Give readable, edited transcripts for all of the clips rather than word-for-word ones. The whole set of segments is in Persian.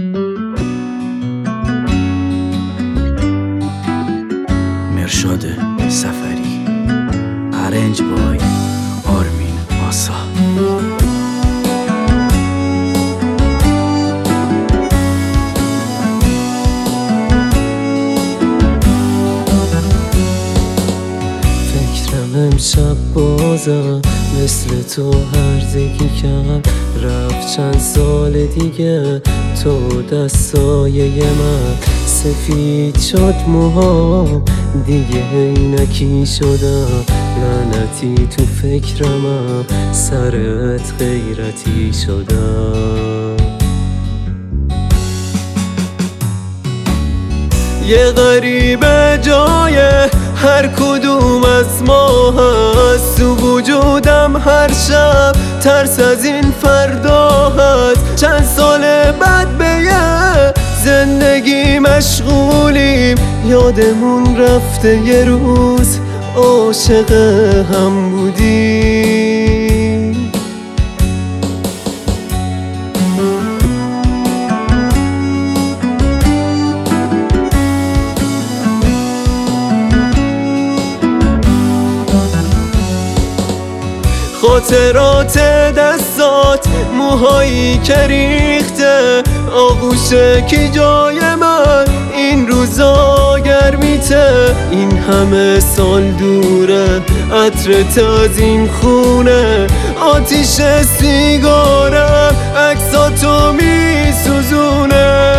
مرشاد سفری، ارنج بای آرمین آسا. فکرم امشب بازم مثل تو هرزگی کرد، رفت چند سال دیگه تو دستای من. سفید شد موهام دیگه عینکی شدم، لعنتی تو فکرمم سرت غیرتی شدم. یه غریبه جای هر کدوم از ما هست، تو وجودم هر شب ترس از این فردا هست. چند سال بعد به یه زندگی مشغولیم، یادمون رفته یه روز عاشق هم بودیم. خاطرات دستات، موهایی که ریخته، آغوشه کی جای من این روزا گرمیته. این همه سال دوره عطرت از این خونه، آتیش سیگارم عکساتو می سوزونه.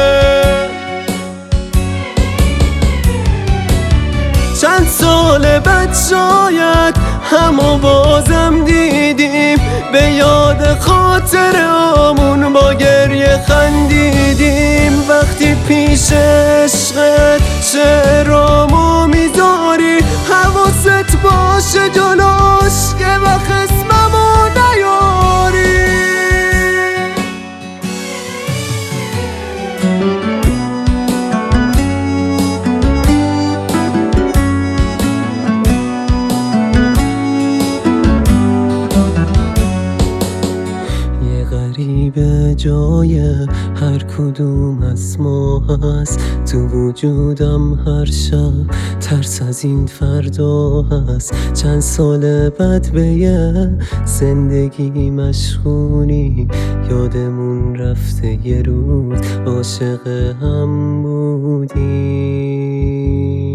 چند سال بعد شاید همو بازم دیدیم، به یاد خاطرامون با گریه خندیدیم. وقتی پیش عشقت شعرامو میذاری، حواست باشه جلوش که وقت اسممو نیاری. غریبه جای هر کدوم از ما هست، تو وجودم هر شب ترس از این فردا هست. چند سال بعد به یه زندگی مشغولی، یادمون رفته یه روز عاشق هم بودیم.